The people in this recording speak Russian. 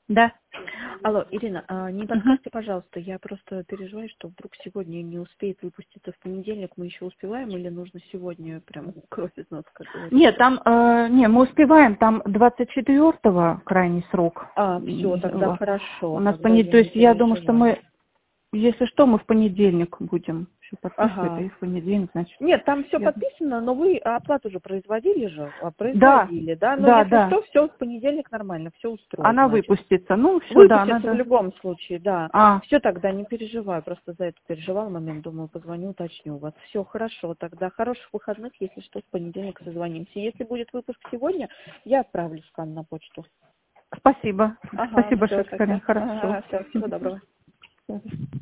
Да. Алло, Ирина, не подскажите, пожалуйста, я просто переживаю, что вдруг сегодня не успеет выпуститься в понедельник, мы еще успеваем или нужно сегодня прям кровь из носа, как говорится? Нет, там, не, мы успеваем, там 24-го крайний срок. Все, тогда хорошо, У нас тогда я то не есть я думаю, что переживаю. мы, если что, мы в понедельник будем все подписывать, и Ага. в понедельник, значит. Нет, там все Я... подписано, но вы оплату уже производили же, Да, производили, да? Но да, если да. что, все в понедельник нормально, все устроит, Она значит. выпустится. Ну, все, да, Выпустится в надо. любом случае, да. А, Все тогда, не переживаю, просто за это переживал момент, думаю, позвоню, уточню вас. Все хорошо, тогда хороших выходных, если что, в понедельник созвонимся. Если будет выпуск сегодня, я отправлю скан на почту. спасибо. Ага, Спасибо все большое, Карин, тогда. хорошо. Ага, все, всего доброго.